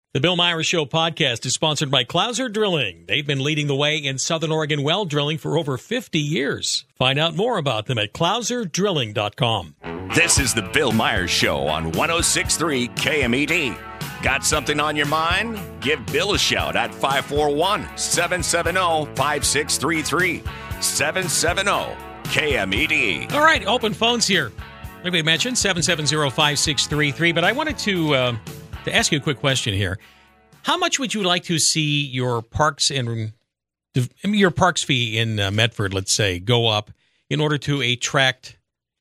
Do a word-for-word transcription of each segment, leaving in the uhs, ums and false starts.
The Bill Myers Show podcast is sponsored by Clouser Drilling. They've been leading the way in Southern Oregon well drilling for over fifty years. Find out more about them at clouser drilling dot com. This is the Bill Myers Show on one oh six point three K M E D. Got something on your mind? Give Bill a shout at five four one, seven seven zero, five six three three. seven seven zero K M E D. All right, open phones here. Like we mentioned, seven seven zero, five six three three. But I wanted to... Uh, To ask you a quick question here, how much would you like to see your parks and your parks fee in uh, Medford, let's say, go up in order to attract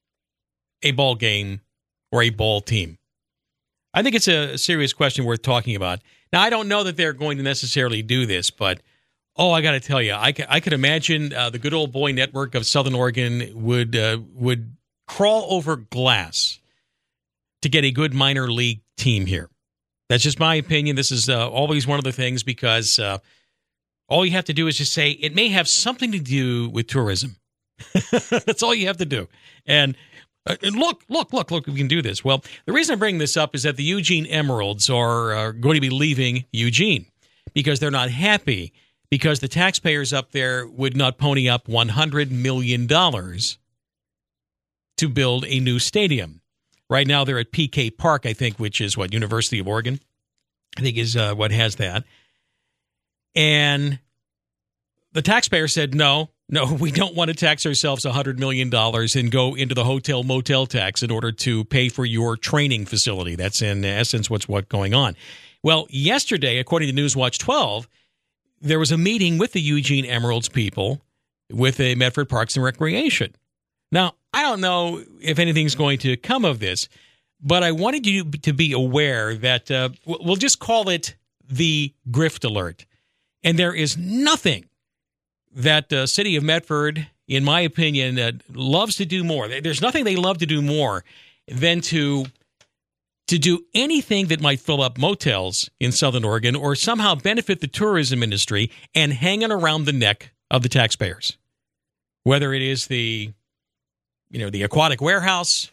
a ball game or a ball team? I think it's a serious question worth talking about. Now, I don't know that they're going to necessarily do this, but oh, I got to tell you, I, I could imagine uh, the good old boy network of Southern Oregon would uh, would crawl over glass to get a good minor league team here. That's just my opinion. This is uh, always one of the things because uh, all you have to do is just say it may have something to do with tourism. That's all you have to do. And, uh, and look, look, look, look, we can do this. Well, the reason I'm bringing this up is that the Eugene Emeralds are uh, going to be leaving Eugene because they're not happy because the taxpayers up there would not pony up one hundred million dollars to build a new stadium. Right now, they're at P K Park, I think, which is what, University of Oregon, I think is uh, what has that. And the taxpayer said, no, no, we don't want to tax ourselves one hundred million dollars and go into the hotel motel tax in order to pay for your training facility. That's in essence what's what's going on. Well, yesterday, according to Newswatch twelve, there was a meeting with the Eugene Emeralds people with the Medford Parks and Recreation. Now, I don't know if anything's going to come of this, but I wanted you to be aware that uh, we'll just call it the grift alert. And there is nothing that the uh, city of Medford, in my opinion, uh, loves to do more. There's nothing they love to do more than to, to do anything that might fill up motels in Southern Oregon or somehow benefit the tourism industry and hanging around the neck of the taxpayers. Whether it is the... You know, the aquatic warehouse,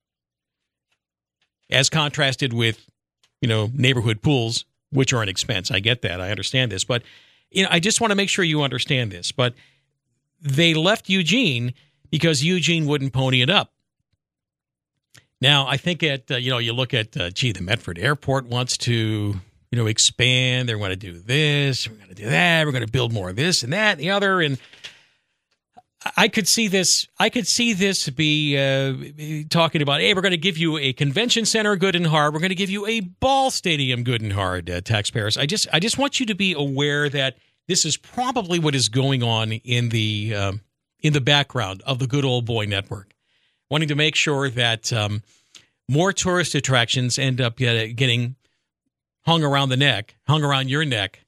as contrasted with, you know, neighborhood pools, which are an expense. I get that. I understand this. But, you know, I just want to make sure you understand this. But they left Eugene because Eugene wouldn't pony it up. Now, I think at, uh, you know, you look at, uh, gee, the Medford Airport wants to, you know, expand. They want to do this. We're going to do that. We're going to build more of this and that and the other. And I could see this. I could see this be uh, talking about, hey, we're going to give you a convention center good and hard. We're going to give you a ball stadium good and hard, uh, taxpayers. I just, I just want you to be aware that this is probably what is going on in the um, in the background of the good old boy network, wanting to make sure that um, more tourist attractions end up get, getting hung around the neck, hung around your neck.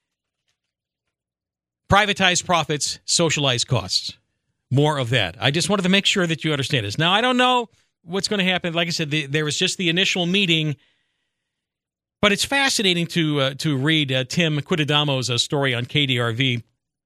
Privatized profits, socialized costs. More of that. I just wanted to make sure that you understand this. Now, I don't know what's going to happen. Like I said, the, there was just the initial meeting, but it's fascinating to uh, to read uh, Tim Quidadamo's uh, story on K D R V.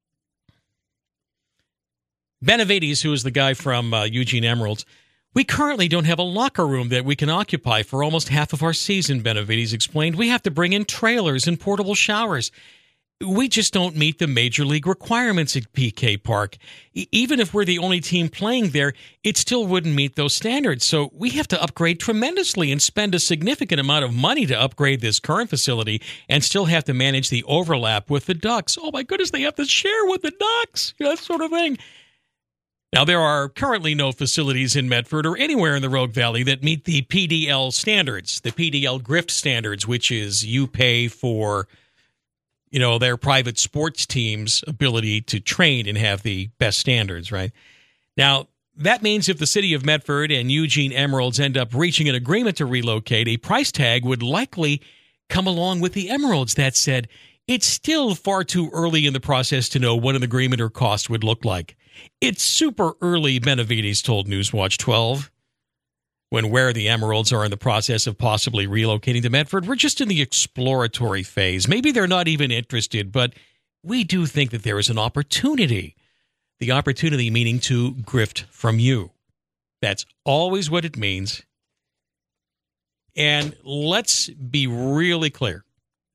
Benavides, who is the guy from uh, Eugene Emeralds, we currently don't have a locker room that we can occupy for almost half of our season, Benavides explained. We have to bring in trailers and portable showers. We just don't meet the major league requirements at P K Park. E- even if we're the only team playing there, it still wouldn't meet those standards. So we have to upgrade tremendously and spend a significant amount of money to upgrade this current facility and still have to manage the overlap with the Ducks. Oh, my goodness, they have to share with the Ducks, you know, that sort of thing. Now, there are currently no facilities in Medford or anywhere in the Rogue Valley that meet the P D L standards, the P D L grift standards, which is you pay for, you know, their private sports team's ability to train and have the best standards, right? Now, that means if the city of Medford and Eugene Emeralds end up reaching an agreement to relocate, a price tag would likely come along with the Emeralds. That said, it's still far too early in the process to know what an agreement or cost would look like. It's super early, Benavides told Newswatch twelve. When where the Emeralds are in the process of possibly relocating to Medford, we're just in the exploratory phase. Maybe they're not even interested, but we do think that there is an opportunity. The opportunity meaning to grift from you. That's always what it means. And let's be really clear.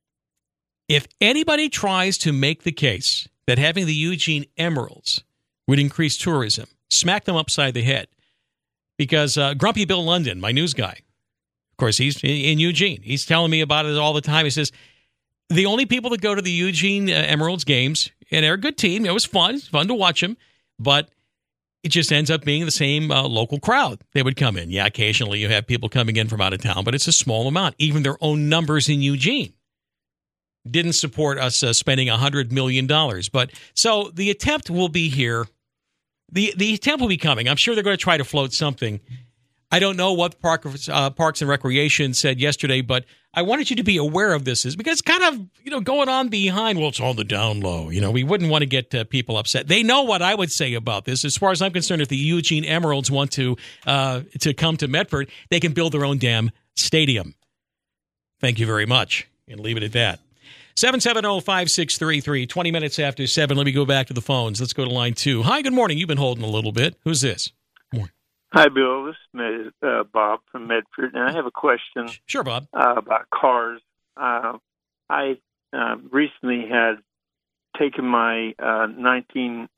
If anybody tries to make the case that having the Eugene Emeralds would increase tourism, smack them upside the head. Because uh, Grumpy Bill London, my news guy, of course, he's in Eugene. He's telling me about it all the time. He says, the only people that go to the Eugene uh, Emeralds games, and they're a good team. It was fun. It's fun to watch them. But it just ends up being the same uh, local crowd. They would come in. Yeah, occasionally you have people coming in from out of town, but it's a small amount. Even their own numbers in Eugene didn't support us uh, spending one hundred million dollars. But so the attempt will be here. The the attempt will be coming. I'm sure they're going to try to float something. I don't know what Park, uh, Parks and Recreation said yesterday, but I wanted you to be aware of this, is because it's kind of, you know, going on behind. Well, it's on the down low. You know, we wouldn't want to get uh, people upset. They know what I would say about this. As far as I'm concerned, if the Eugene Emeralds want to uh, to come to Medford, they can build their own damn stadium. Thank you very much, and leave it at that. seven seven zero, five six three three, twenty minutes after seven. Let me go back to the phones. Let's go to line two. Hi, good morning. You've been holding a little bit. Who's this? Morning. Hi, Bill. This is Med, uh, Bob from Medford, and I have a question. Sure, Bob. Uh, about cars. Uh, I uh, recently had taken my uh, nineteen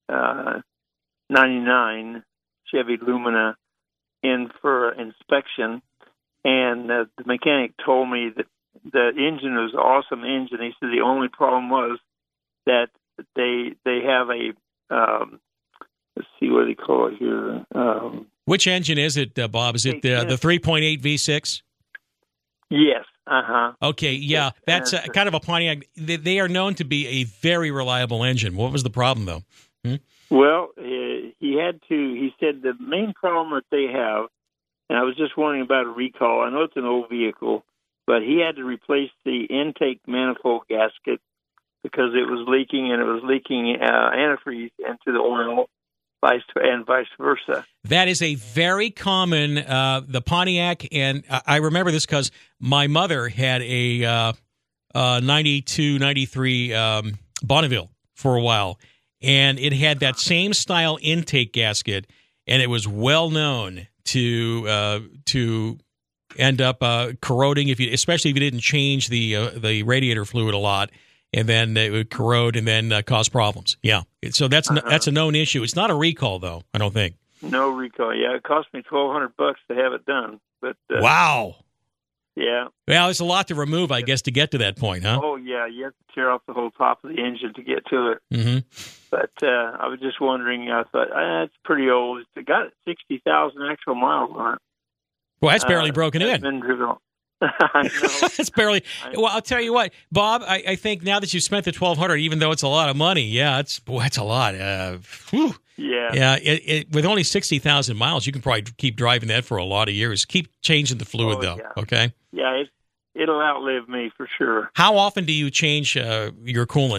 ninety-nine Chevy Lumina in for inspection, and uh, the mechanic told me that the engine was an awesome engine. He said the only problem was that they they have a um, let's see what they call it here. Um, Which engine is it, uh, Bob? Is it uh, the three point eight V six? Yes. Uh huh. Okay. Yeah, that's uh, kind of a Pontiac. They, they are known to be a very reliable engine. What was the problem, though? Hmm? Well, uh, he had to. He said the main problem that they have, and I was just wondering about a recall. I know it's an old vehicle, but he had to replace the intake manifold gasket because it was leaking, and it was leaking uh, antifreeze into the oil, vice and vice versa. That is a very common, uh, the Pontiac, and I remember this because my mother had a uh, uh, ninety-two, ninety-three um, Bonneville for a while, and it had that same style intake gasket, and it was well known to uh, to end up uh, corroding, if you, especially if you didn't change the uh, the radiator fluid a lot, and then it would corrode and then uh, cause problems. Yeah, so that's uh-huh. that's a known issue. It's not a recall, though, I don't think. No recall. Yeah, it cost me twelve hundred bucks to have it done. But uh, wow. Yeah. Well, there's a lot to remove, I guess, to get to that point, huh? Oh yeah, you have to tear off the whole top of the engine to get to it. Mm-hmm. But uh, I was just wondering. I thought ah, it's pretty old. It's got sixty thousand actual miles on it. Well, that's barely uh, broken in. Been driven. I know. It's barely. Well, I'll tell you what, Bob. I, I think now that you've spent the twelve hundred, even though it's a lot of money, yeah, it's boy, that's a lot. Uh, whew. Yeah, yeah. It, it, with only sixty thousand miles, you can probably keep driving that for a lot of years. Keep changing the fluid, oh, though. Yeah. Okay. Yeah, it, it'll outlive me for sure. How often do you change uh, your coolant?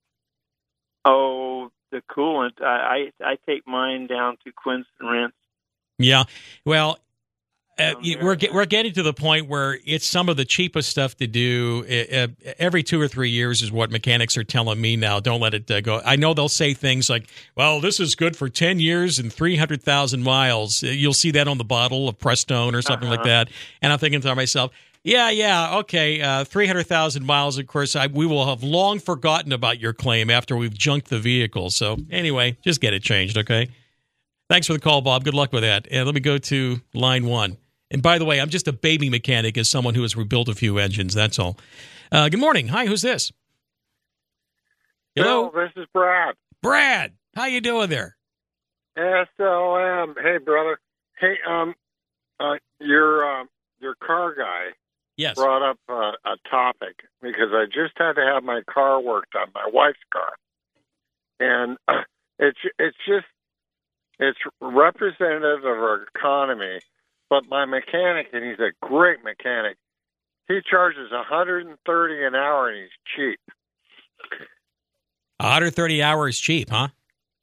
Oh, the coolant. I, I I take mine down to Quinston Rinse. Yeah. Well. Uh, we're get, we're getting to the point where it's some of the cheapest stuff to do. Uh, every two or three years is what mechanics are telling me now. Don't let it uh, go. I know they'll say things like, "Well, this is good for ten years and three hundred thousand miles." You'll see that on the bottle of Prestone or something uh-huh. like that. And I'm thinking to myself, "Yeah, yeah, okay, uh, three hundred thousand miles. Of course, I, we will have long forgotten about your claim after we've junked the vehicle." So anyway, just get it changed, okay? Thanks for the call, Bob. Good luck with that. And let me go to line one. And by the way, I'm just a baby mechanic as someone who has rebuilt a few engines. That's all. Uh, good morning. Hi, who's this? Hello? Hello, this is Brad. Brad, how you doing there? S L M. Hey, brother. Hey, um, uh, your uh, your car guy yes. brought up uh, a topic because I just had to have my car worked on, my wife's car, and uh, it's it's just it's representative of our economy. But my mechanic, and he's a great mechanic, he charges one hundred thirty an hour, and he's cheap. one hundred thirty hours cheap, huh?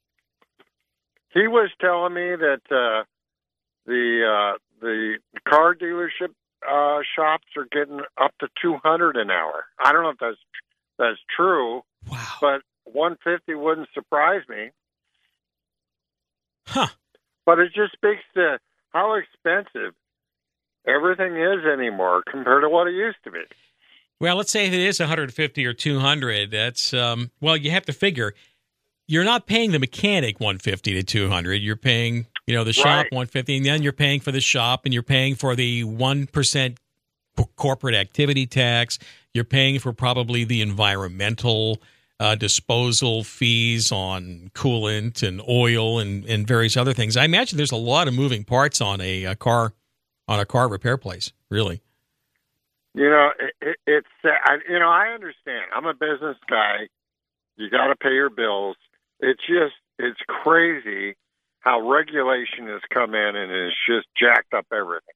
He was telling me that uh, the uh, the car dealership uh, shops are getting up to two hundred an hour. I don't know if that's that's true. Wow. But one hundred fifty wouldn't surprise me. Huh. But it just speaks to how expensive everything is anymore compared to what it used to be. Well, let's say if it is one hundred fifty or two hundred. That's um, well, you have to figure you're not paying the mechanic one hundred fifty to two hundred. You're paying, you know, the shop Right. one hundred fifty, and then you're paying for the shop, and you're paying for the one percent corporate activity tax. You're paying for probably the environmental uh, disposal fees on coolant and oil and, and various other things. I imagine there's a lot of moving parts on a, a car on a car repair place. Really. You know, it, it, it's uh, I, you know I understand. I'm a business guy. You got to pay your bills. It's just it's crazy how regulation has come in and it's just jacked up everything.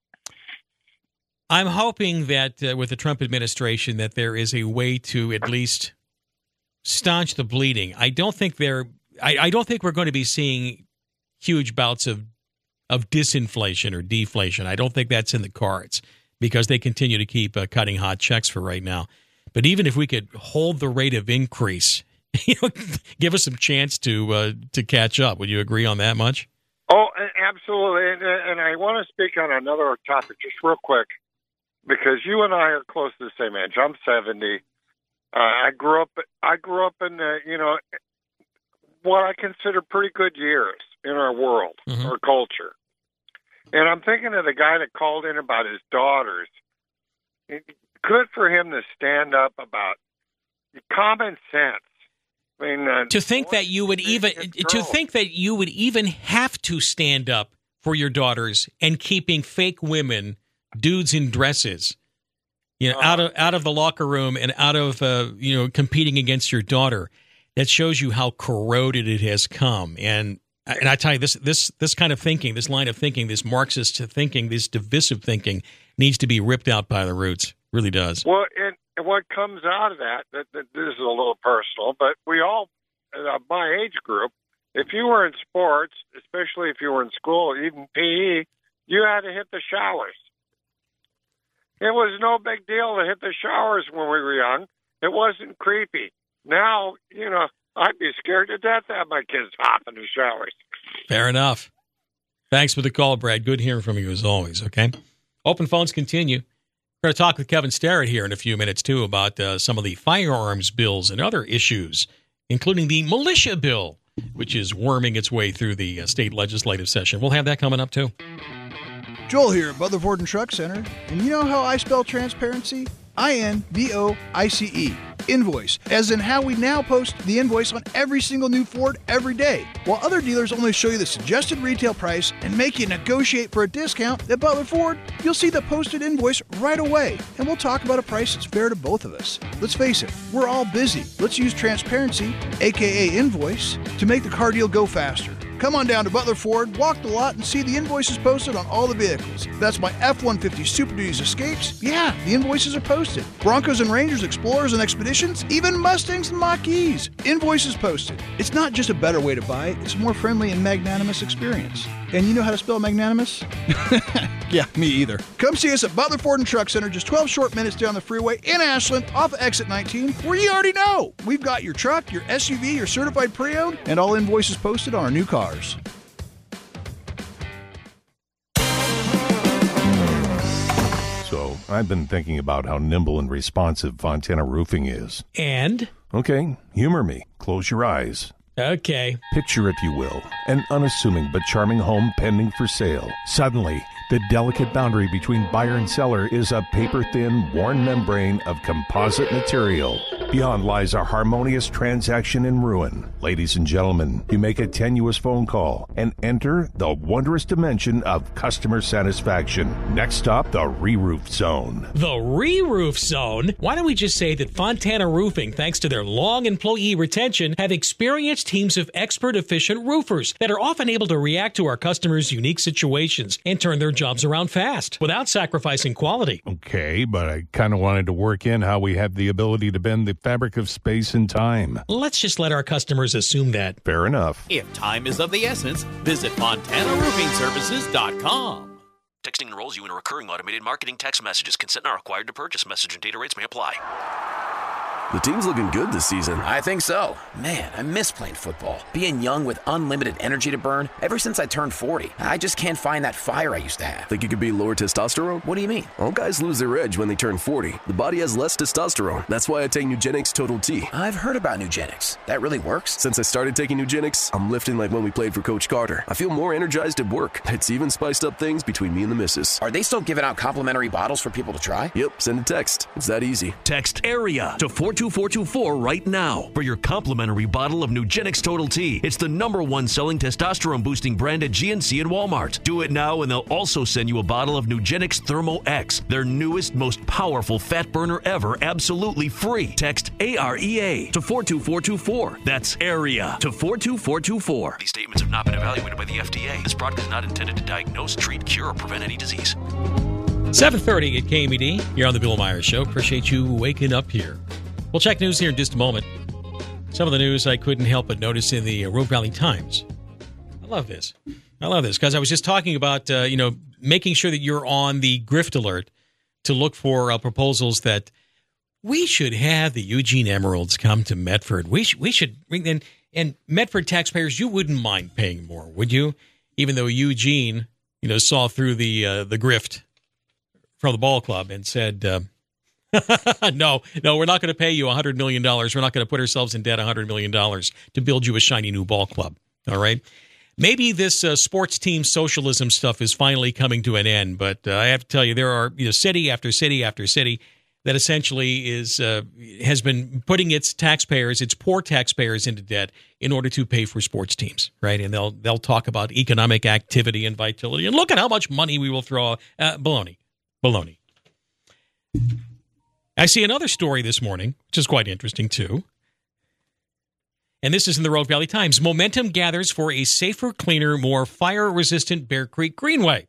I'm hoping that uh, with the Trump administration that there is a way to at least staunch the bleeding. I don't think there. I, I don't think we're going to be seeing huge bouts of of disinflation or deflation. I don't think that's in the cards because they continue to keep uh, cutting hot checks for right now. But even if we could hold the rate of increase, you know, give us some chance to uh, to catch up. Would you agree on that much? Oh, absolutely. And, and I want to speak on another topic just real quick. Because you and I are close to the same age. I'm seventy. Uh, I grew up. I grew up in the, you know, what I consider pretty good years in our world, Mm-hmm. our culture. And I'm thinking of the guy that called in about his daughters. Good for him to stand up about common sense. I mean, uh, To think that you would even to think that you would even have to stand up for your daughters and keeping fake women, dudes in dresses, you know, Uh, out of out of the locker room and out of uh, you know competing against your daughter. That shows you how corroded it has come. And and I tell you, this this this kind of thinking, this line of thinking, this Marxist thinking, this divisive thinking, needs to be ripped out by the roots. Really does. Well, and and what comes out of that, that, that this is a little personal, but we all, uh, my age group, if you were in sports, especially if you were in school, even P E, you had to hit the showers. It was no big deal to hit the showers when we were young. It wasn't creepy. Now, you know, I'd be scared to death to have my kids hop in the showers. Fair enough. Thanks for the call, Brad. Good hearing from you as always, okay? Open phones continue. We're going to talk with Kevin Starrett here in a few minutes, too, about uh, some of the firearms bills and other issues, including the militia bill, which is worming its way through the uh, state legislative session. We'll have that coming up, too. Joel here at Butler Ford and Truck Center. And you know how I spell transparency? I N V O I C E. Invoice, as in how we now post the invoice on every single new Ford every day. While other dealers only show you the suggested retail price and make you negotiate for a discount, at Butler Ford, you'll see the posted invoice right away, and we'll talk about a price that's fair to both of us. Let's face it, we're all busy. Let's use transparency, aka invoice, to make the car deal go faster. Come on down to Butler Ford, walk the lot, and see the invoices posted on all the vehicles. That's my F one fifty Super Duties Escapes. Yeah, the invoices are posted. Broncos and Rangers, Explorers and Expeditions, even Mustangs and Mach-E's. Invoices posted. It's not just a better way to buy, it's a more friendly and magnanimous experience. And you know how to spell magnanimous? Yeah, me either. Come see us at Butler Ford and Truck Center, just twelve short minutes down the freeway in Ashland, off of exit nineteen, where you already know. We've got your truck, your S U V, your certified pre-owned, and all invoices posted on our new cars. So, I've been thinking about how nimble and responsive Fontana Roofing is. And? Okay, humor me. Close your eyes. Okay. Picture, if you will, an unassuming but charming home pending for sale. Suddenly, the delicate boundary between buyer and seller is a paper-thin, worn membrane of composite material. Beyond lies a harmonious transaction in ruin. Ladies and gentlemen, you make a tenuous phone call and enter the wondrous dimension of customer satisfaction. Next stop, the re-roof zone. The re-roof zone? Why don't we just say that Fontana Roofing, thanks to their long employee retention, have experienced teams of expert, efficient roofers that are often able to react to our customers' unique situations and turn their jobs around fast without sacrificing quality. Okay, but I kind of wanted to work in how we have the ability to bend the fabric of space and time. Let's just let our customers assume that. Fair enough. If time is of the essence, visit Fontana Roofing Services dot com. Texting enrolls you in recurring automated marketing text messages. Consent not required to purchase. Message and data rates may apply. The team's looking good this season. I think so. Man, I miss playing football. Being young with unlimited energy to burn. Ever since I turned forty, I just can't find that fire I used to have. Think it could be lower testosterone? What do you mean? All guys lose their edge when they turn forty. The body has less testosterone. That's why I take Nugenix Total T. I've heard about Nugenix. That really works? Since I started taking Nugenix, I'm lifting like when we played for Coach Carter. I feel more energized at work. It's even spiced up things between me and the missus. Are they still giving out complimentary bottles for people to try? Yep, send a text. It's that easy. Text AREA to four two four two four right now for your complimentary bottle of Nugenix Total T. It's the number one selling testosterone boosting brand at G N C and Walmart. Do it now and they'll also send you a bottle of Nugenix Thermo X, their newest, most powerful fat burner ever, absolutely free. Text AREA to four two four two four. That's AREA to four two four two four. These statements have not been evaluated by the F D A. This product is not intended to diagnose, treat, cure, or prevent any disease. seven thirty at K M E D. You're on the Bill Myers Show. Appreciate you waking up here. We'll check news here in just a moment. Some of the news I couldn't help but notice in the Rogue Valley Times. I love this. I love this because I was just talking about, uh, you know, making sure that you're on the grift alert to look for uh, proposals that we should have the Eugene Emeralds come to Medford. We, sh- we should bring in, and Medford taxpayers, you wouldn't mind paying more, would you? Even though Eugene, you know, saw through the uh, the grift from the ball club and said, uh, no, no, we're not going to pay you one hundred million dollars. We're not going to put ourselves in debt one hundred million dollars to build you a shiny new ball club. All right? Maybe this uh, sports team socialism stuff is finally coming to an end, but uh, I have to tell you, there are you know city after city after city that essentially is uh, has been putting its taxpayers, its poor taxpayers, into debt in order to pay for sports teams, right? And they'll they'll talk about economic activity and vitality, and look at how much money we will throw. Uh, baloney, baloney. I see another story this morning, which is quite interesting, too. And this is in the Rogue Valley Times. Momentum gathers for a safer, cleaner, more fire-resistant Bear Creek Greenway.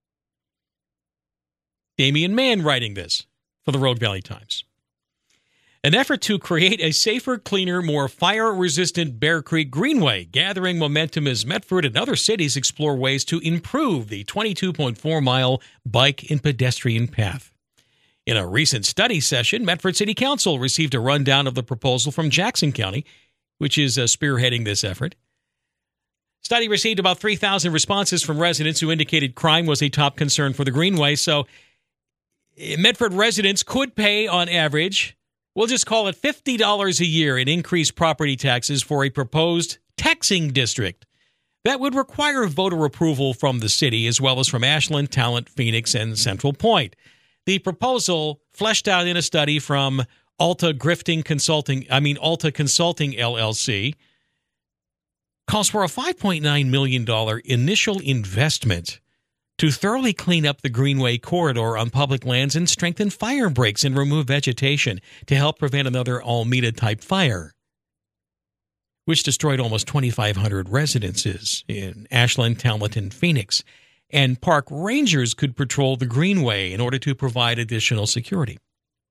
Damian Mann writing this for the Rogue Valley Times. An effort to create a safer, cleaner, more fire-resistant Bear Creek Greenway gathering momentum as Medford and other cities explore ways to improve the twenty-two point four mile bike and pedestrian path. In a recent study session, Medford City Council received a rundown of the proposal from Jackson County, which is uh, spearheading this effort. Study received about three thousand responses from residents who indicated crime was a top concern for the Greenway. So Medford residents could pay, on average, we'll just call it fifty dollars a year in increased property taxes for a proposed taxing district. That would require voter approval from the city, as well as from Ashland, Talent, Phoenix, and Central Point. The proposal, fleshed out in a study from Alta Grifting Consulting, I mean Alta Consulting L L C, calls for a five point nine million dollars initial investment to thoroughly clean up the Greenway corridor on public lands and strengthen fire breaks and remove vegetation to help prevent another Almeda-type fire, which destroyed almost twenty-five hundred residences in Ashland, Talent, and Phoenix. And park rangers could patrol the Greenway in order to provide additional security.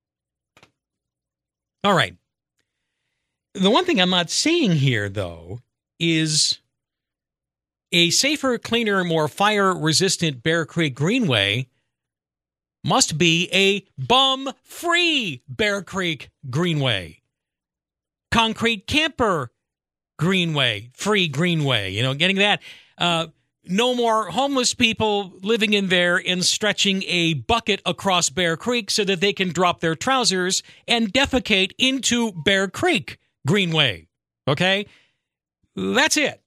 All right. The one thing I'm not seeing here, though, is a safer, cleaner, more fire-resistant Bear Creek Greenway must be a bum-free Bear Creek Greenway. Concrete camper Greenway, free Greenway, you know, getting that. Uh, no more homeless people living in there and stretching a bucket across Bear Creek so that they can drop their trousers and defecate into Bear Creek Greenway. Okay? That's it.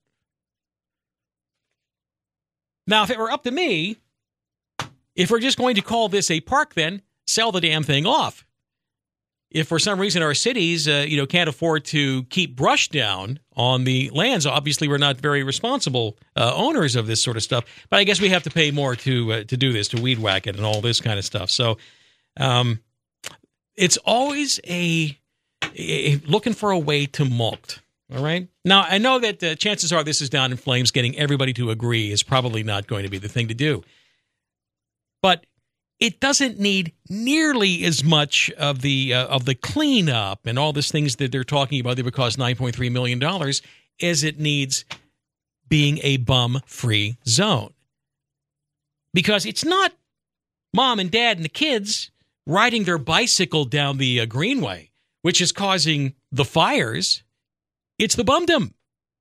Now, if it were up to me, if we're just going to call this a park, then sell the damn thing off. If for some reason our cities, uh, you know, can't afford to keep brush down on the lands, obviously we're not very responsible uh, owners of this sort of stuff. But I guess we have to pay more to uh, to do this, to weed whack it and all this kind of stuff. So um, it's always a, a looking for a way to mulct. All right. Now I know that uh, chances are this is down in flames. Getting everybody to agree is probably not going to be the thing to do. But it doesn't need nearly as much of the uh, of the cleanup and all these things that they're talking about that would cost nine point three million dollars as it needs being a bum-free zone. Because it's not mom and dad and the kids riding their bicycle down the uh, Greenway which is causing the fires. It's the bumdom.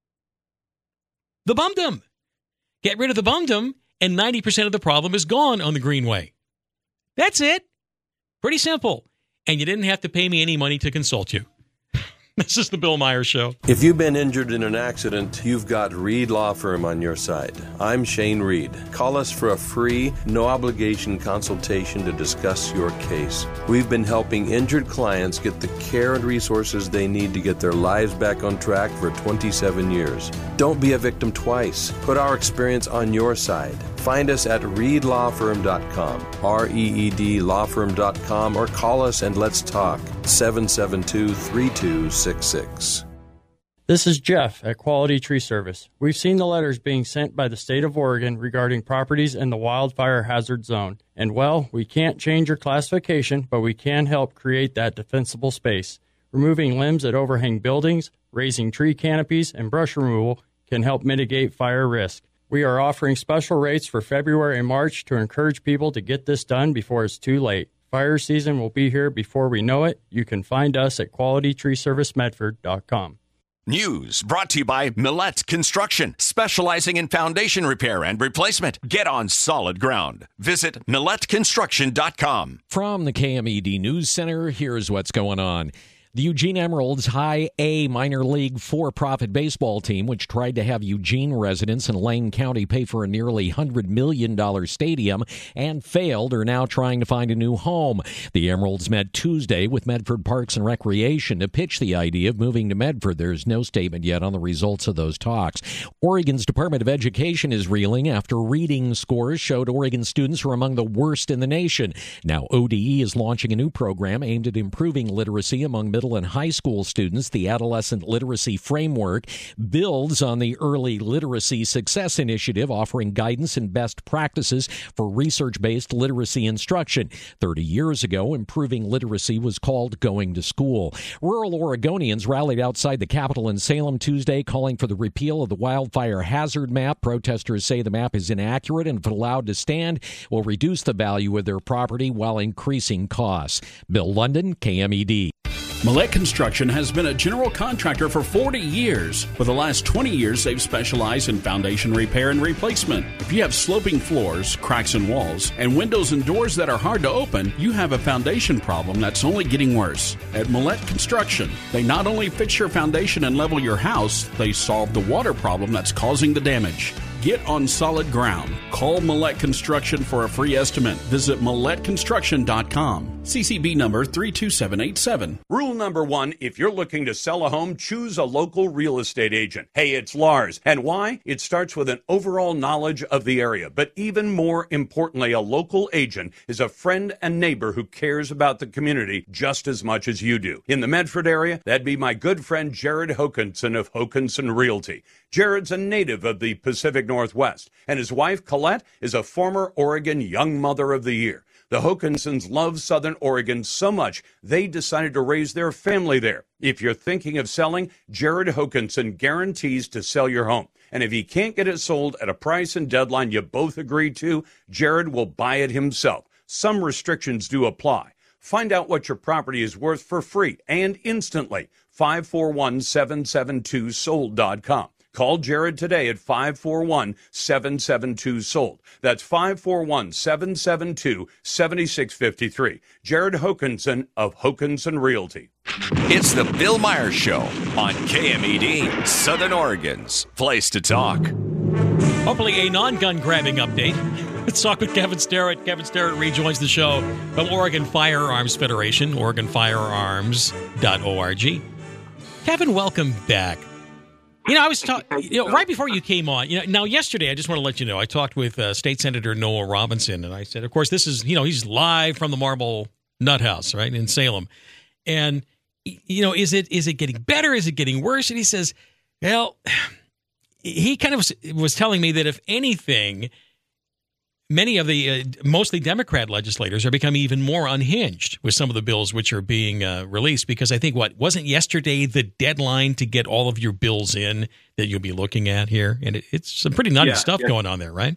The bumdom. Get rid of the bumdom, and ninety percent of the problem is gone on the Greenway. That's it. Pretty simple. And you didn't have to pay me any money to consult you. This is the Bill Myers Show. If you've been injured in an accident, you've got Reed Law Firm on your side. I'm Shane Reed. Call us for a free, no-obligation consultation to discuss your case. We've been helping injured clients get the care and resources they need to get their lives back on track for twenty-seven years. Don't be a victim twice. Put our experience on your side. Find us at reed law firm dot com, R E E D law firm dot com, or call us and let's talk, seven seven two, three two six six. This is Jeff at Quality Tree Service. We've seen the letters being sent by the state of Oregon regarding properties in the wildfire hazard zone. And well, we can't change your classification, but we can help create that defensible space. Removing limbs that overhang buildings, raising tree canopies, and brush removal can help mitigate fire risk. We are offering special rates for February and March to encourage people to get this done before it's too late. Fire season will be here before we know it. You can find us at quality tree service medford dot com. News brought to you by Millette Construction, specializing in foundation repair and replacement. Get on solid ground. Visit millette construction dot com. From the K M E D News Center, here's what's going on. The Eugene Emeralds High A minor league for-profit baseball team, which tried to have Eugene residents in Lane County pay for a nearly one hundred million dollars stadium and failed, are now trying to find a new home. The Emeralds met Tuesday with Medford Parks and Recreation to pitch the idea of moving to Medford. There's no statement yet on the results of those talks. Oregon's Department of Education is reeling after reading scores showed Oregon students are among the worst in the nation. Now O D E is launching a new program aimed at improving literacy among middle and high school students. The Adolescent Literacy Framework builds on the Early Literacy Success Initiative, offering guidance and best practices for research-based literacy instruction. Thirty years ago, improving literacy was called going to school. Rural Oregonians rallied outside the Capitol in Salem Tuesday, calling for the repeal of the wildfire hazard map. Protesters say the map is inaccurate and, if allowed to stand, will reduce the value of their property while increasing costs. Bill London, K M E D. Millette Construction has been a general contractor for forty years. For the last twenty years, they've specialized in foundation repair and replacement. If you have sloping floors, cracks in walls, and windows and doors that are hard to open, you have a foundation problem that's only getting worse. At Millette Construction, they not only fix your foundation and level your house, they solve the water problem that's causing the damage. Get on solid ground. Call Millette Construction for a free estimate. Visit millette construction dot com. C C B number three two seven eight seven. Rule number one, if you're looking to sell a home, choose a local real estate agent. Hey, it's Lars. And why? It starts with an overall knowledge of the area. But even more importantly, a local agent is a friend and neighbor who cares about the community just as much as you do. In the Medford area, that'd be my good friend Jared Hokanson of Hokanson Realty. Jared's a native of the Pacific Northwest, and his wife, Colette, is a former Oregon Young Mother of the Year. The Hokansons love Southern Oregon so much, they decided to raise their family there. If you're thinking of selling, Jared Hokanson guarantees to sell your home. And if he can't get it sold at a price and deadline you both agree to, Jared will buy it himself. Some restrictions do apply. Find out what your property is worth for free and instantly. five four one, seven seven two, sold dot com. Call Jared today at five four one, seven seven two, sold. That's five four one, seven seven two, seven six five three. Jared Hokanson of Hokanson Realty. It's the Bill Myers Show on K M E D, Southern Oregon's place to talk. Hopefully a non-gun grabbing update. Let's talk with Kevin Starrett. Kevin Starrett rejoins the show from Oregon Firearms Federation, oregon firearms dot org. Kevin, welcome back. You know, I was talking, you know, right before you came on, you know, now yesterday, I just want to let you know, I talked with uh, State Senator Noah Robinson, and I said, of course, this is, you know, he's live from the Marble Nut House, right, in Salem. And, you know, is it is it getting better? Is it getting worse? And he says, well, he kind of was, was telling me that if anything, many of the uh, mostly Democrat legislators are becoming even more unhinged with some of the bills which are being uh, released, because I think, what, wasn't yesterday the deadline to get all of your bills in that you'll be looking at here? And it, it's some pretty nutty yeah, stuff yeah. going on there, right?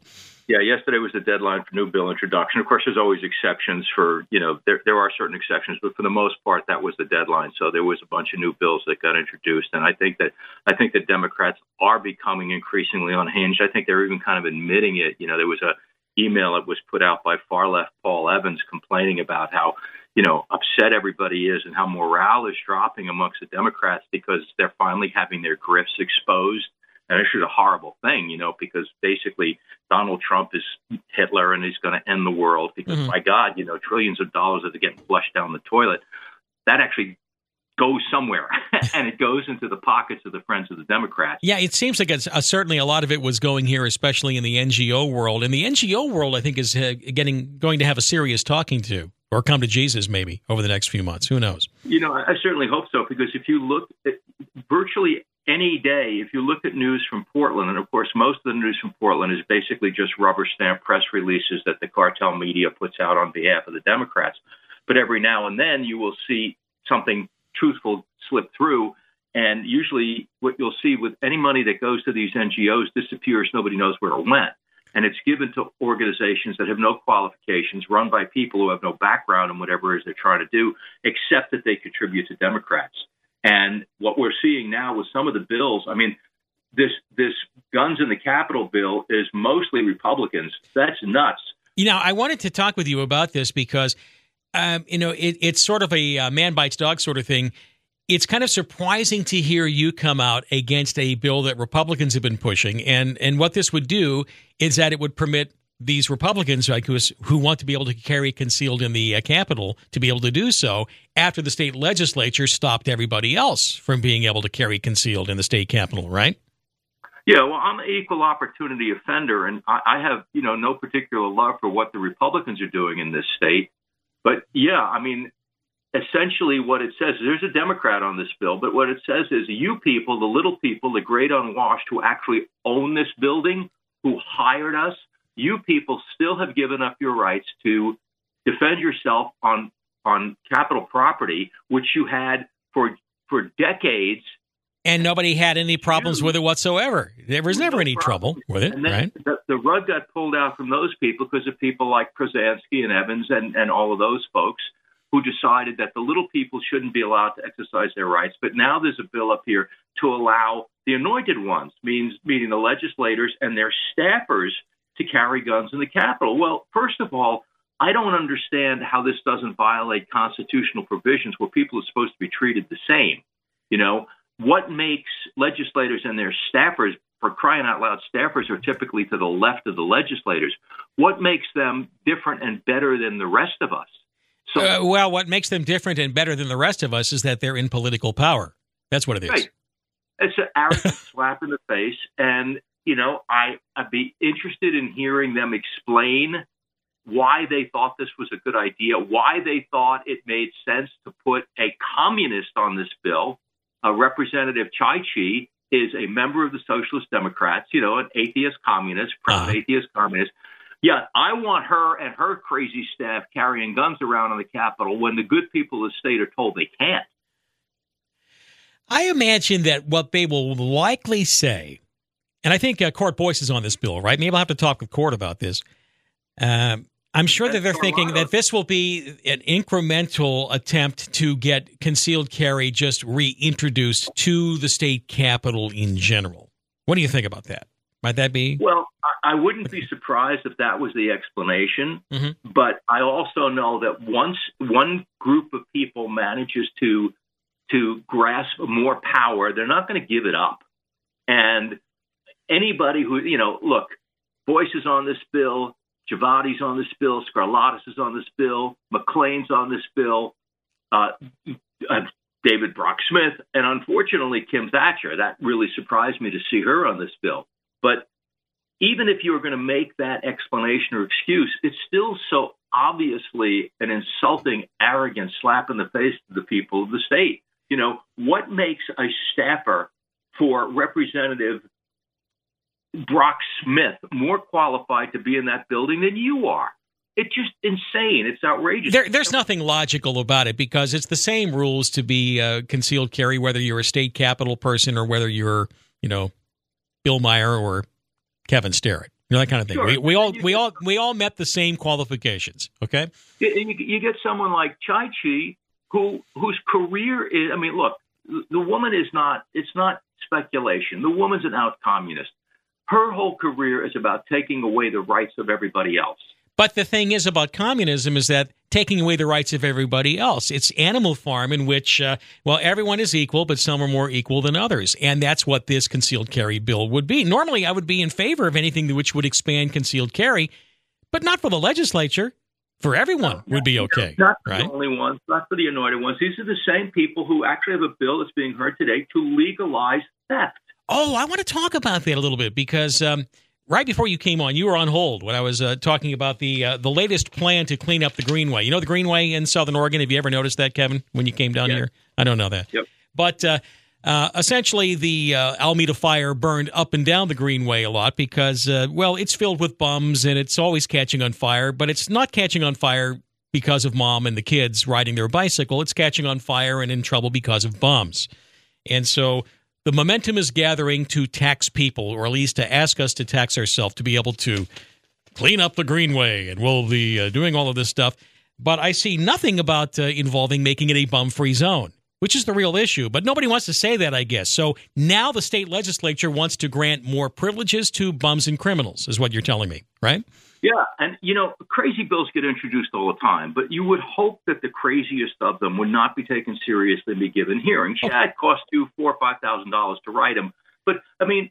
Yeah, yesterday was the deadline for new bill introduction. Of course, there's always exceptions for, you know, there there are certain exceptions, but for the most part, that was the deadline. So there was a bunch of new bills that got introduced, and I think that I think that Democrats are becoming increasingly unhinged. I think they're even kind of admitting it. You know, there was a email that was put out by far left Paul Evans complaining about how, you know, upset everybody is and how morale is dropping amongst the Democrats because they're finally having their grifts exposed. And this is a horrible thing, you know, because basically Donald Trump is Hitler and he's going to end the world because, mm-hmm. my God, you know, trillions of dollars that are getting flushed down the toilet. That actually goes somewhere, and it goes into the pockets of the friends of the Democrats. Yeah, it seems like it's, uh, certainly a lot of it was going here, especially in the N G O world. And the N G O world, I think, is uh, getting going to have a serious talking to, or come to Jesus maybe over the next few months. Who knows? You know, I certainly hope so, because if you look at virtually any day, if you look at news from Portland, and of course most of the news from Portland is basically just rubber stamp press releases that the cartel media puts out on behalf of the Democrats. But every now and then you will see something truthful slip through. And usually what you'll see with any money that goes to these N G Os disappears. Nobody knows where it went. And it's given to organizations that have no qualifications, run by people who have no background in whatever it is they're trying to do, except that they contribute to Democrats. And what we're seeing now with some of the bills, I mean, this this guns in the Capitol bill is mostly Republicans. That's nuts. You know, I wanted to talk with you about this because, um, you know, it, it's sort of a uh, man bites dog sort of thing. It's kind of surprising to hear you come out against a bill that Republicans have been pushing. And, and what this would do is that it would permit these Republicans like who, who want to be able to carry concealed in the uh, Capitol to be able to do so after the state legislature stopped everybody else from being able to carry concealed in the state Capitol, right? Yeah, well, I'm an equal opportunity offender, and I, I have, you know, no particular love for what the Republicans are doing in this state. But, yeah, I mean, essentially what it says, there's a Democrat on this bill, but what it says is you people, the little people, the great unwashed who actually own this building, who hired us, you people still have given up your rights to defend yourself on on Capitol property, which you had for for decades. And nobody had any problems you, with it whatsoever. There was never no any problem. trouble with it, and then right? The, the rug got pulled out from those people because of people like Krasansky and Evans and, and all of those folks who decided that the little people shouldn't be allowed to exercise their rights. But now there's a bill up here to allow the anointed ones, means meaning the legislators and their staffers, to carry guns in the Capitol. Well, first of all, I don't understand how this doesn't violate constitutional provisions where people are supposed to be treated the same. You know, what makes legislators and their staffers, for crying out loud, staffers are typically to the left of the legislators. What makes them different and better than the rest of us? So, uh, well, what makes them different and better than the rest of us is that they're in political power. That's what it is. Right. It's an arrogant slap in the face, and you know, I, I'd be interested in hearing them explain why they thought this was a good idea, why they thought it made sense to put a communist on this bill. Uh, Representative Chai Chi is a member of the Socialist Democrats, you know, an atheist communist, proud uh-huh. atheist communist. Yeah, I want her and her crazy staff carrying guns around on the Capitol when the good people of the state are told they can't. I imagine that what they will likely say, and I think uh, Court Boyce is on this bill, right? Maybe I'll have to talk with Court about this. Um, I'm sure that they're thinking that this will be an incremental attempt to get concealed carry just reintroduced to the state Capitol in general. What do you think about that? Might that be? Well, I wouldn't be surprised if that was the explanation. Mm-hmm. But I also know that once one group of people manages to to grasp more power, they're not going to give it up. And anybody who, you know, look, Boyce is on this bill, Javadi's on this bill, Skarlatos is on this bill, McClain's on this bill, uh, uh, David Brock Smith, and unfortunately Kim Thatcher. That really surprised me to see her on this bill. But even if you were going to make that explanation or excuse, it's still so obviously an insulting, arrogant slap in the face to the people of the state. You know, what makes a staffer for Representative Brock Smith more qualified to be in that building than you are? It's just insane. It's outrageous. There, there's nothing logical about it because it's the same rules to be uh, concealed carry, whether you're a state capitol person or whether you're, you know, Bill Maher or Kevin Starrett. You know, that kind of thing. Sure. We, we all we all we all met the same qualifications. Okay. You, you, you get someone like Chai Chi, who whose career is. I mean, look, the woman is not. It's not speculation. The woman's an out communist. Her whole career is about taking away the rights of everybody else. But the thing is about communism is that taking away the rights of everybody else. It's Animal Farm in which, uh, well, everyone is equal, but some are more equal than others. And that's what this concealed carry bill would be. Normally, I would be in favor of anything which would expand concealed carry, but not for the legislature. For everyone no, would be okay. Not for right? the only ones, not for the anointed ones. These are the same people who actually have a bill that's being heard today to legalize theft. Oh, I want to talk about that a little bit because um, right before you came on, you were on hold when I was uh, talking about the uh, the latest plan to clean up the Greenway. You know the Greenway in Southern Oregon? Have you ever noticed that, Kevin, when you came down yes. here? I don't know that. Yep. But uh, uh, essentially, the uh, Alameda Fire burned up and down the Greenway a lot because, uh, well, it's filled with bums and it's always catching on fire, but it's not catching on fire because of mom and the kids riding their bicycle. It's catching on fire and in trouble because of bums. And so the momentum is gathering to tax people, or at least to ask us to tax ourselves to be able to clean up the Greenway, and we'll be uh, doing all of this stuff. But I see nothing about uh, involving making it a bum-free zone, which is the real issue. But nobody wants to say that, I guess. So now the state legislature wants to grant more privileges to bums and criminals, is what you're telling me, right? Yeah, and, you know, crazy bills get introduced all the time, but you would hope that the craziest of them would not be taken seriously and be given hearings. Yeah, it costs you four or five thousand dollars to write them. But, I mean,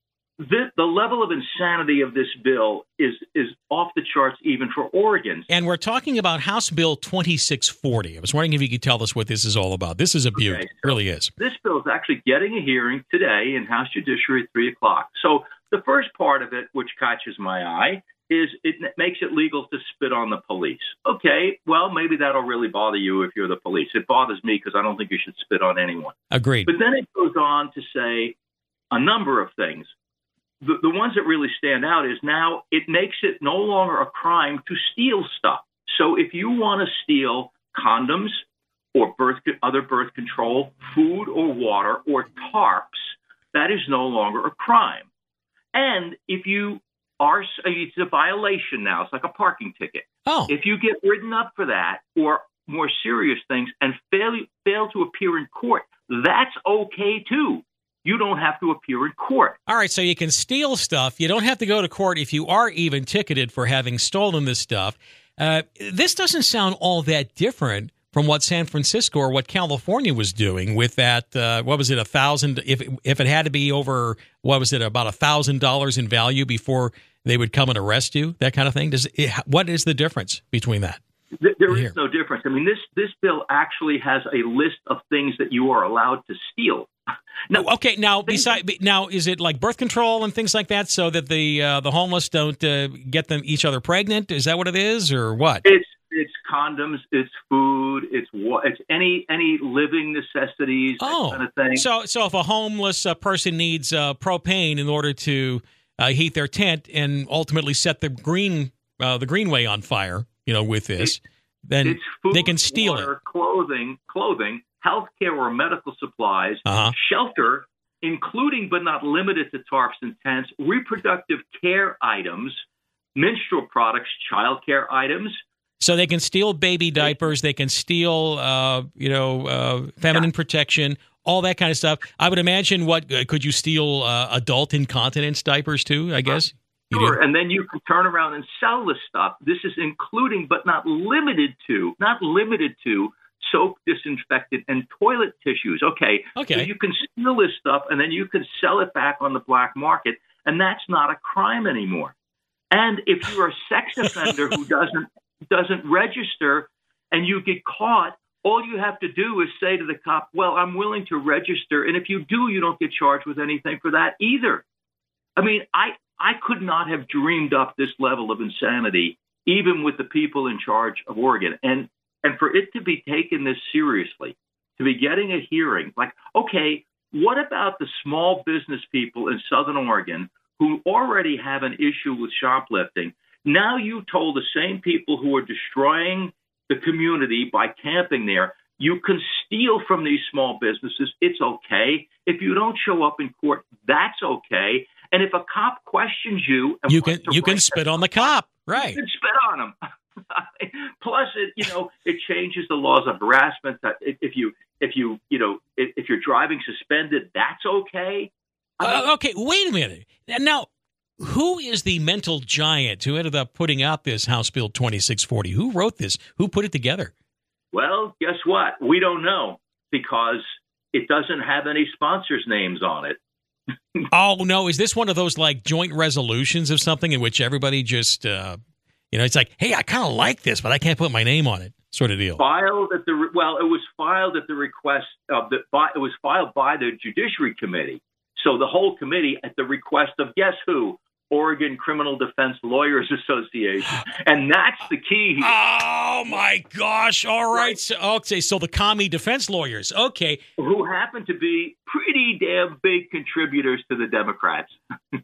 the, the level of insanity of this bill is is off the charts even for Oregon. And we're talking about House Bill twenty-six forty. I was wondering if you could tell us what this is all about. This is a beaut. Okay, it really is. This bill is actually getting a hearing today in House Judiciary at three o'clock. So the first part of it, which catches my eye, is it makes it legal to spit on the police. Okay, well, maybe that'll really bother you if you're the police. It bothers me because I don't think you should spit on anyone. Agreed. But then it goes on to say a number of things. The, the ones that really stand out is now it makes it no longer a crime to steal stuff. So if you want to steal condoms or birth other birth control, food or water or tarps, that is no longer a crime. And if you are, it's a violation now. It's like a parking ticket. Oh. If you get written up for that or more serious things and fail fail to appear in court, that's okay too. You don't have to appear in court. All right, so you can steal stuff. You don't have to go to court if you are even ticketed for having stolen this stuff. Uh, this doesn't sound all that different from what San Francisco or what California was doing with that. Uh, what was it, a thousand? If if it had to be over, what was it, about a thousand dollars in value before they would come and arrest you? That kind of thing. Does it, what is the difference between that? There is no difference. I mean, this this bill actually has a list of things that you are allowed to steal. Now, okay. Now, beside now, is it like birth control and things like that, so that the uh, the homeless don't uh, get them each other pregnant? Is that what it is, or what? It's it's condoms, it's food, it's it's any any living necessities, oh, that kind of thing. So, so if a homeless uh, person needs uh, propane in order to uh, heat their tent and ultimately set the green uh, the Greenway on fire, you know, with this, it's, then it's food, they can steal water, it. Clothing, clothing. Healthcare or medical supplies, uh-huh. shelter, including but not limited to tarps and tents, reproductive care items, menstrual products, child care items. So they can steal baby diapers, they can steal, uh, you know, uh, feminine yeah. protection, all that kind of stuff. I would imagine, what uh, could you steal uh, adult incontinence diapers too, I guess? Uh, sure, and then you can turn around and sell this stuff. This is including but not limited to, not limited to, soap, disinfectant, and toilet tissues. Okay, okay. So you can steal this stuff, and then you can sell it back on the black market, and that's not a crime anymore. And if you're a sex offender who doesn't doesn't register, and you get caught, all you have to do is say to the cop, well, I'm willing to register, and if you do, you don't get charged with anything for that either. I mean, I, I could not have dreamed up this level of insanity, even with the people in charge of Oregon. And And for it to be taken this seriously, to be getting a hearing, like, okay, what about the small business people in Southern Oregon who already have an issue with shoplifting? Now you told the same people who are destroying the community by camping there, you can steal from these small businesses. It's okay. If you don't show up in court, that's okay. And if a cop questions you, and you can you can spit on the cop, right? You can spit on him. Plus, it you know it changes the laws of harassment. That if you if you you know if, if you're driving suspended, that's okay. I mean, uh, okay, wait a minute. Now, who is the mental giant who ended up putting out this House Bill twenty-six forty? Who wrote this? Who put it together? Well, guess what? We don't know because it doesn't have any sponsors' names on it. Oh, no. Is this one of those like joint resolutions of something in which everybody just, uh, you know, it's like, hey, I kind of like this, but I can't put my name on it sort of deal? Filed at the, well, it was filed at the request of the, it was filed by the Judiciary Committee. So the whole committee at the request of guess who? Oregon Criminal Defense Lawyers Association. And that's the key here. Oh, my gosh. All right. So, okay, so the commie defense lawyers. Okay. Who happen to be pretty damn big contributors to the Democrats.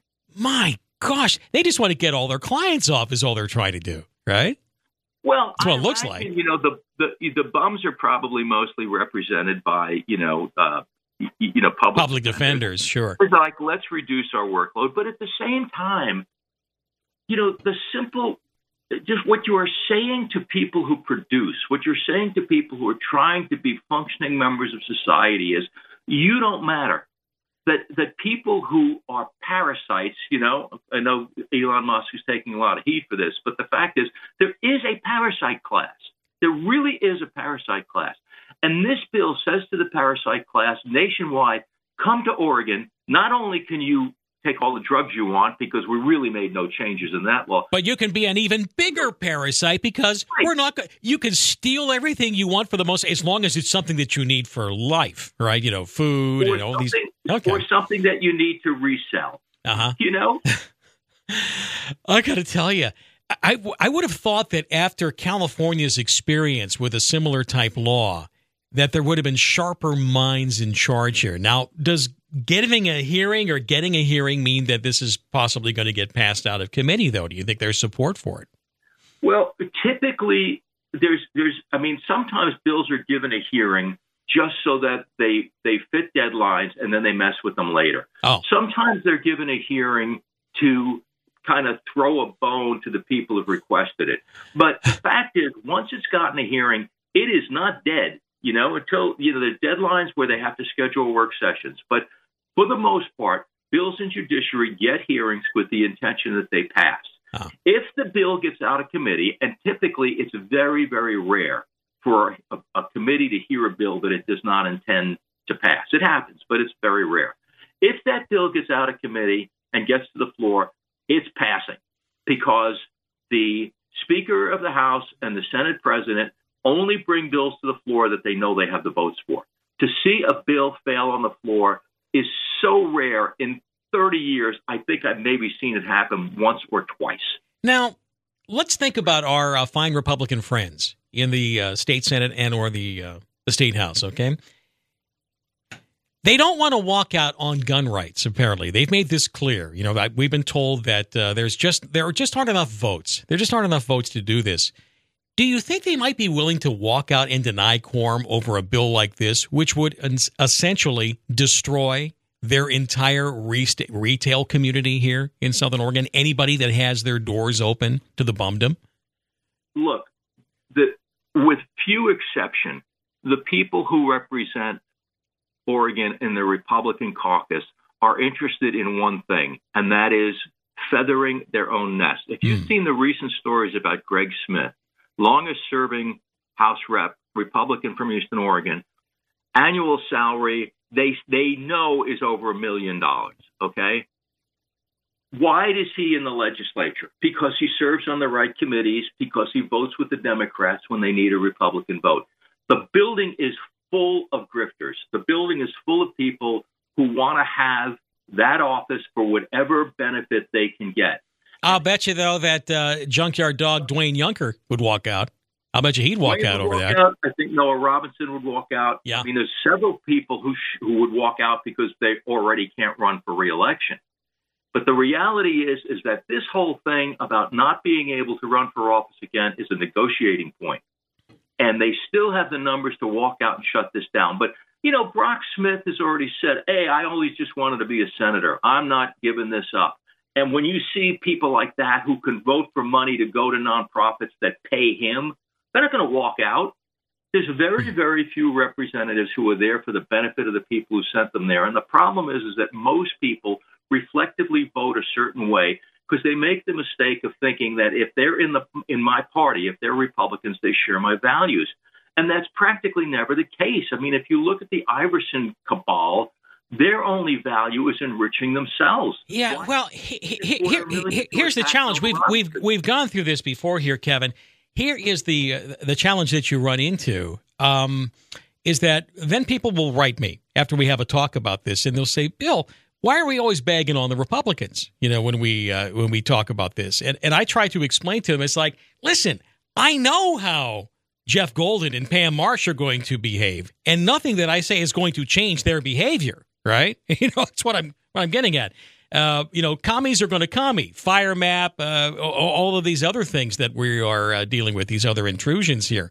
My gosh. They just want to get all their clients off is all they're trying to do, right? Well, that's what I it looks imagine, like. You know, the, the, the bums are probably mostly represented by, you know, uh, you know, public, public defenders, sure. It's like, let's reduce our workload. But at the same time, you know, the simple, just what you are saying to people who produce, what you're saying to people who are trying to be functioning members of society is, you don't matter. That that people who are parasites, you know, I know Elon Musk is taking a lot of heat for this, but the fact is there is a parasite class. There really is a parasite class. And this bill says to the parasite class nationwide, come to Oregon. Not only can you take all the drugs you want, because we really made no changes in that law, but you can be an even bigger parasite because right. we're not. You can steal everything you want for the most, as long as it's something that you need for life, right? You know, food or and all these, okay. or something that you need to resell. Uh huh. You know, I got to tell you. I, I would have thought that after California's experience with a similar type law, that there would have been sharper minds in charge here. Now, does getting a hearing or getting a hearing mean that this is possibly going to get passed out of committee, though? Do you think there's support for it? Well, typically, there's, there's. I mean, sometimes bills are given a hearing just so that they they fit deadlines and then they mess with them later. Oh. Sometimes they're given a hearing to kind of throw a bone to the people who've requested it. But the fact is, once it's gotten a hearing, it is not dead, you know, until, you know, the deadlines where they have to schedule work sessions. But for the most part, bills in judiciary get hearings with the intention that they pass. Oh. If the bill gets out of committee, and typically it's very, very rare for a, a committee to hear a bill that it does not intend to pass. It happens, but it's very rare. If that bill gets out of committee and gets to the floor, it's passing because the Speaker of the House and the Senate President only bring bills to the floor that they know they have the votes for. To see a bill fail on the floor is so rare. In thirty years, I think I've maybe seen it happen once or twice. Now, let's think about our uh, fine Republican friends in the uh, state Senate and or the uh, the state House, okay? They don't want to walk out on gun rights, apparently. They've made this clear. You know, we've been told that uh, there's just there just aren't enough votes. There just aren't enough votes to do this. Do you think they might be willing to walk out and deny quorum over a bill like this, which would essentially destroy their entire rest- retail community here in Southern Oregon? Anybody that has their doors open to the bumdom? Look, the, with few exception, the people who represent Oregon in the Republican caucus are interested in one thing, and that is feathering their own nest. If you've mm. seen the recent stories about Greg Smith, longest-serving House rep, Republican from Eastern Oregon, annual salary they they know is over a million dollars, okay? Why is he in the legislature? Because he serves on the right committees, because he votes with the Democrats when they need a Republican vote. The building is full of grifters. The building is full of people who want to have that office for whatever benefit they can get. I'll bet you, though, that uh, junkyard dog Dwayne Yunker would walk out. I'll bet you he'd walk Dwayne out over walk that. Out. I think Noah Robinson would walk out. Yeah. I mean, there's several people who sh- who would walk out because they already can't run for re-election. But the reality is, is that this whole thing about not being able to run for office again is a negotiating point. And they still have the numbers to walk out and shut this down. But You know, Brock Smith has already said, hey, I always just wanted to be a senator. I'm not giving this up. And when you see people like that who can vote for money to go to nonprofits that pay him, they're not going to walk out. There's very, very few representatives who are there for the benefit of the people who sent them there. And the problem is, is that most people reflectively vote a certain way because they make the mistake of thinking that if they're in the in my party, if they're Republicans, they share my values. And that's practically never the case. I mean, if you look at the Iverson cabal, their only value is enriching themselves. Yeah, well, he, he, here, here, here's the challenge. We've we've we've gone through this before here, Kevin. Here is the uh, the challenge that you run into um, is that then people will write me after we have a talk about this, and they'll say, Bill, why are we always bagging on the Republicans, you know, when we uh, when we talk about this? And and I try to explain to them, it's like, listen, I know how Jeff Golden and Pam Marsh are going to behave, and nothing that I say is going to change their behavior, right? You know, that's what I'm what I'm getting at. Uh, you know, commies are going to commie. Fire map, uh, all of these other things that we are uh, dealing with, these other intrusions here.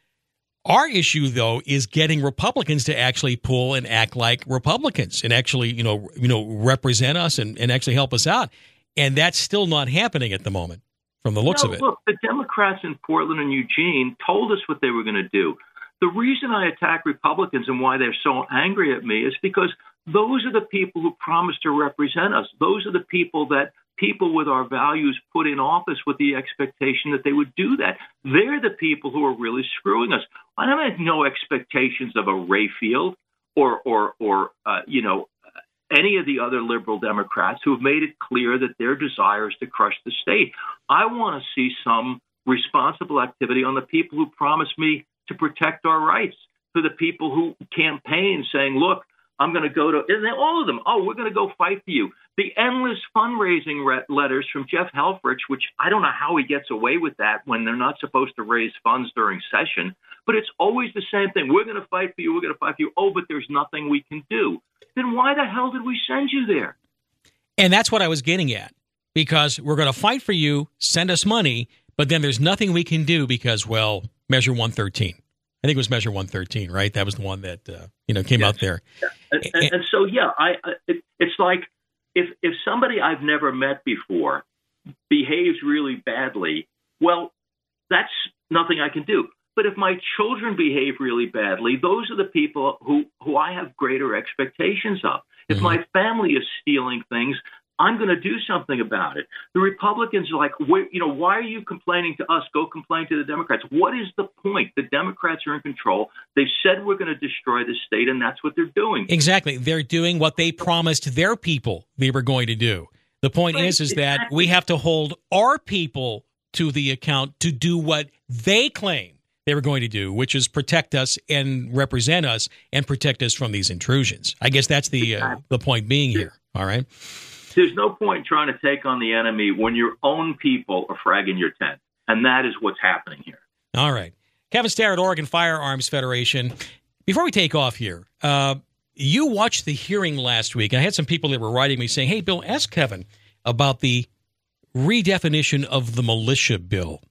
Our issue, though, is getting Republicans to actually pull and act like Republicans and actually, you know, you know, represent us and, and actually help us out. And that's still not happening at the moment from the looks no, of it. Look, the Democrats in Portland and Eugene told us what they were going to do. The reason I attack Republicans and why they're so angry at me is because those are the people who promise to represent us. Those are the people that people with our values put in office with the expectation that they would do that. They're the people who are really screwing us. I don't have no expectations of a Rayfield or, or, or uh, you know, any of the other liberal Democrats who have made it clear that their desire is to crush the state. I want to see some responsible activity on the people who promised me to protect our rights, for the people who campaign saying, look, I'm going to go to, and all of them, oh, we're going to go fight for you. The endless fundraising re- letters from Jeff Helfrich, which I don't know how he gets away with that when they're not supposed to raise funds during session, but it's always the same thing. We're going to fight for you. We're going to fight for you. Oh, but there's nothing we can do. Then why the hell did we send you there? And that's what I was getting at, because we're going to fight for you, send us money, but then there's nothing we can do because, well, Measure one thirteen. I think it was Measure one thirteen, right? That was the one that, uh, you know, came yes. out there. Yeah. And, and, and so, yeah, I, it, it's like if, if somebody I've never met before behaves really badly, well, that's nothing I can do. But if my children behave really badly, those are the people who, who I have greater expectations of. If mm-hmm. my family is stealing things, I'm going to do something about it. The Republicans are like, you know, why are you complaining to us? Go complain to the Democrats. What is the point? The Democrats are in control. They've said we're going to destroy the state, and that's what they're doing. Exactly. They're doing what they promised their people they were going to do. The point right. is, is exactly. that we have to hold our people to the account to do what they claim they were going to do, which is protect us and represent us and protect us from these intrusions. I guess that's the uh, the point being here. All right. There's no point trying to take on the enemy when your own people are fragging your tent. And that is what's happening here. All right. Kevin Starrett, Oregon Firearms Federation. Before we take off here, uh, you watched the hearing last week. I had some people that were writing me saying, hey, Bill, ask Kevin about the redefinition of the militia bill.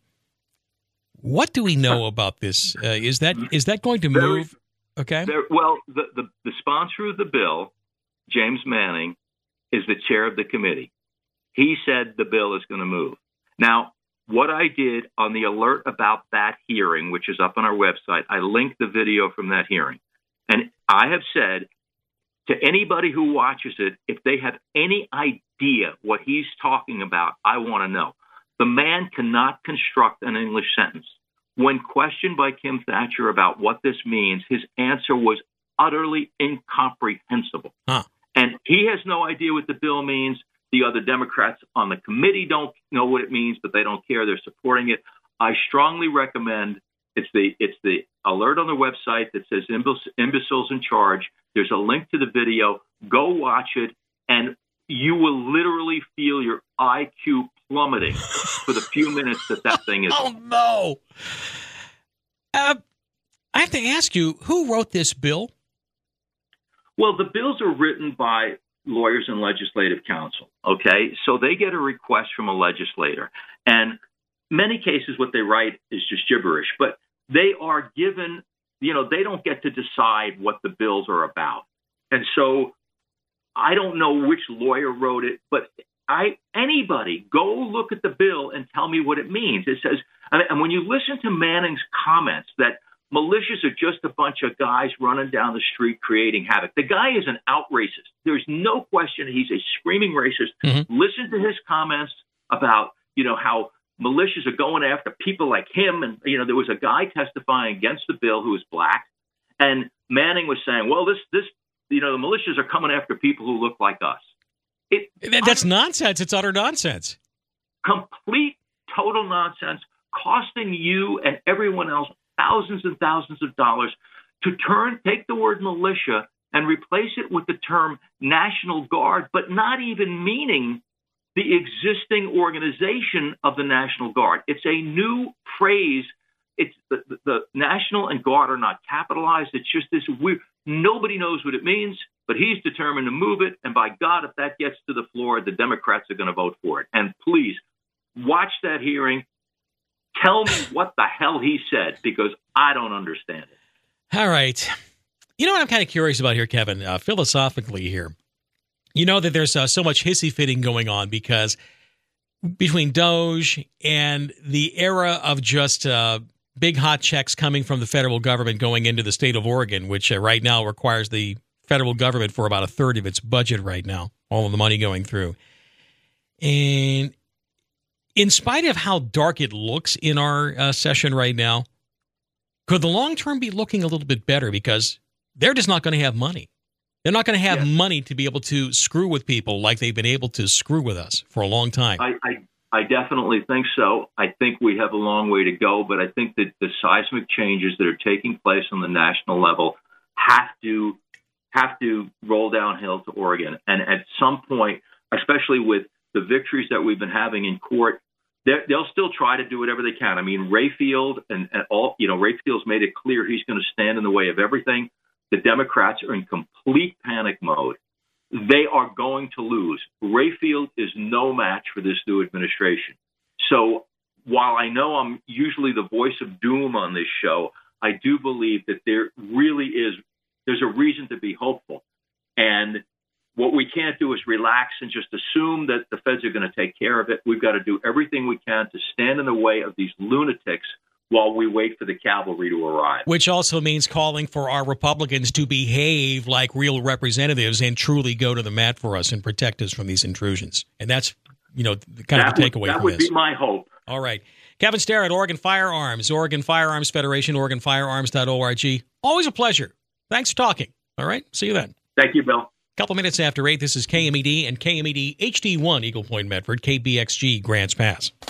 What do we know about this? Uh, is that is that going to move? Okay. There, well, the, the, the sponsor of the bill, James Manning, is the chair of the committee. He said the bill is going to move. Now, what I did on the alert about that hearing, which is up on our website, I linked the video from that hearing. And I have said to anybody who watches it, if they have any idea what he's talking about, I want to know. The man cannot construct an English sentence. When questioned by Kim Thatcher about what this means, his answer was utterly incomprehensible. Huh. And he has no idea what the bill means. The other Democrats on the committee don't know what it means, but they don't care. They're supporting it. I strongly recommend it's the it's the alert on the website that says imbeciles in charge. There's a link to the video. Go watch it, and you will literally feel your I Q plummeting for the few minutes that that thing is. Oh, no. Uh, I have to ask you, who wrote this bill? Well, the bills are written by lawyers and legislative counsel, okay? So they get a request from a legislator. And many cases what they write is just gibberish, but they are given you know, they don't get to decide what the bills are about. And so I don't know which lawyer wrote it, but I anybody go look at the bill and tell me what it means. It says, and when you listen to Manning's comments that militias are just a bunch of guys running down the street creating havoc. The guy is an out racist. There's no question he's a screaming racist. Mm-hmm. Listen to his comments about, you know, how militias are going after people like him. And, you know, there was a guy testifying against the bill who was black. And Manning was saying, well, this, this, you know, the militias are coming after people who look like us. It, That's un- nonsense. It's utter nonsense. Complete, total nonsense, costing you and everyone else thousands and thousands of dollars to turn, take the word militia and replace it with the term National Guard, but not even meaning the existing organization of the National Guard. It's a new phrase. It's the, the, the National and Guard are not capitalized. It's just this weird, nobody knows what it means, but he's determined to move it. And by God, if that gets to the floor, the Democrats are going to vote for it. And please watch that hearing. Tell me what the hell he said, because I don't understand it. All right. You know what I'm kind of curious about here, Kevin, uh, philosophically here. You know that there's uh, so much hissy-fitting going on because between Doge and the era of just uh, big hot checks coming from the federal government going into the state of Oregon, which uh, right now requires the federal government for about a third of its budget right now, all of the money going through. And in spite of how dark it looks in our uh, session right now, could the long term be looking a little bit better because they're just not going to have money. They're not going to have yes. money to be able to screw with people like they've been able to screw with us for a long time. I, I, I definitely think so. I think we have a long way to go, but I think that the seismic changes that are taking place on the national level have to have to roll downhill to Oregon. And at some point, especially with the victories that we've been having in court, they'll still try to do whatever they can. I mean, Rayfield and, and all, you know, Rayfield's made it clear he's going to stand in the way of everything. The Democrats are in complete panic mode. They are going to lose. Rayfield is no match for this new administration. So while I know I'm usually the voice of doom on this show, I do believe that there really is, there's a reason to be hopeful. And what we can't do is relax and just assume that the feds are going to take care of it. We've got to do everything we can to stand in the way of these lunatics while we wait for the cavalry to arrive. Which also means calling for our Republicans to behave like real representatives and truly go to the mat for us and protect us from these intrusions. And that's, you know, kind that of the would, takeaway that from would this. be my hope. All right. Kevin Starrett, Oregon Firearms, Oregon Firearms Federation, Oregon Firearms dot org. Always a pleasure. Thanks for talking. All right. See you then. Thank you, Bill. Couple minutes after eight, this is K M E D and K M E D H D one, Eagle Point, Medford, K B X G, Grants Pass.